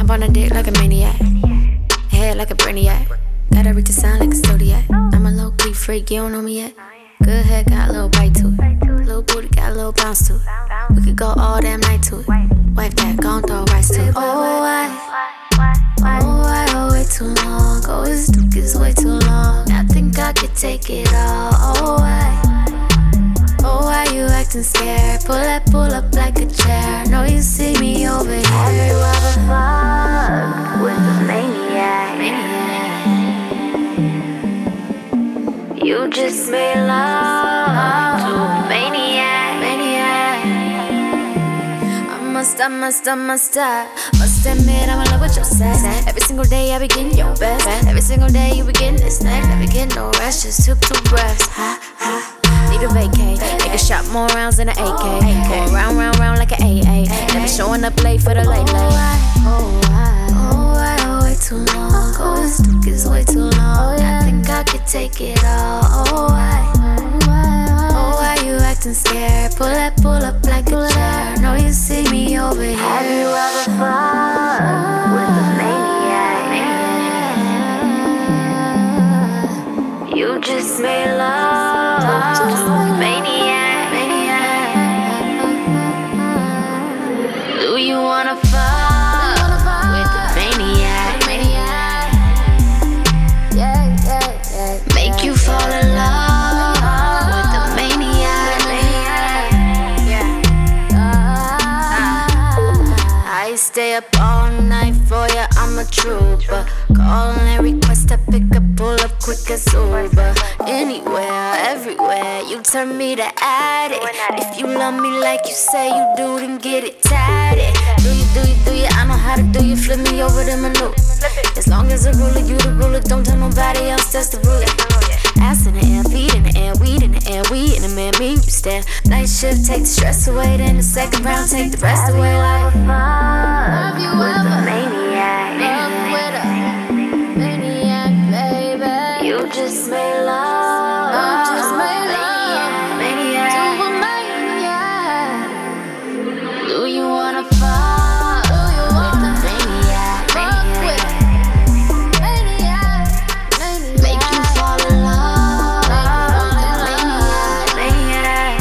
Jump on a dick like a maniac, head like a brainiac. Gotta reach the sound like a zodiac. I'm a low-key freak, you don't know me yet. Good head, got a little bite to it. Little booty, got a little bounce to it. We could go all damn night to it. Wife that, gon' throw rice to it. Oh, I wait too long. Oh, this dick is way too long. I think I could take it all. Oh, why you acting scared? Pull up like a chair. Know you see me over here. Have you ever fucked with a maniac? You just made love to a maniac. I must admit I'm in love with your sex. Every single day I be getting your best. Every single day you be getting this next. Never get no rest, just took 2 breaths. Need a vacate. Take a shot, more rounds than an AK. Going round like an AA. Never showing up late for the late. Oh, I wait too long. Oh, this dick is way too long. I think I could take it all. Oh, why you acting scared? Pull up like a chair. Know you see me over here. Have you ever fucked with a maniac? You just made love to a maniac. Do you wanna fuck with a maniac? Make you fall in love with a maniac. I stay up all night for ya, I'm a trooper. Call and request, I pick up, pull up quick as Uber. Anywhere, everywhere, you turn me to addict. If you love me like you say you do, then get it tatted. Do you, I know how to do you. Flip me over to maneuver. As long as the ruler, you the ruler. Don't tell nobody else, that's the ruler. Ass in the air, feet in the air, weed in the air, we in the man, me and you stare. Night shift, take the stress away, then the second round, take the rest away. Like have you ever maniac? With a maniac, baby. You just made love. Maniac. To a maniac. Do you wanna fuck? With a maniac? Make you fall in love with a maniac.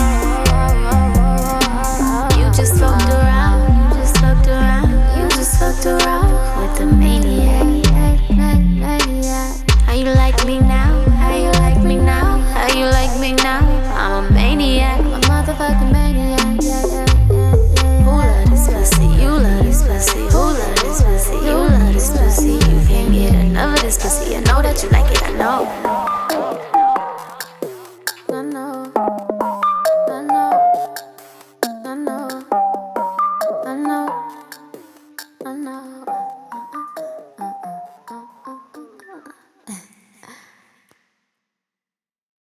You just fucked around. With a maniac. How you like me now? I'm a maniac. I'm a motherfucking maniac. Who love this pussy? You love this pussy. Who love this pussy? You love this pussy. You can't get enough of this pussy. I know that you like it, I know. I know.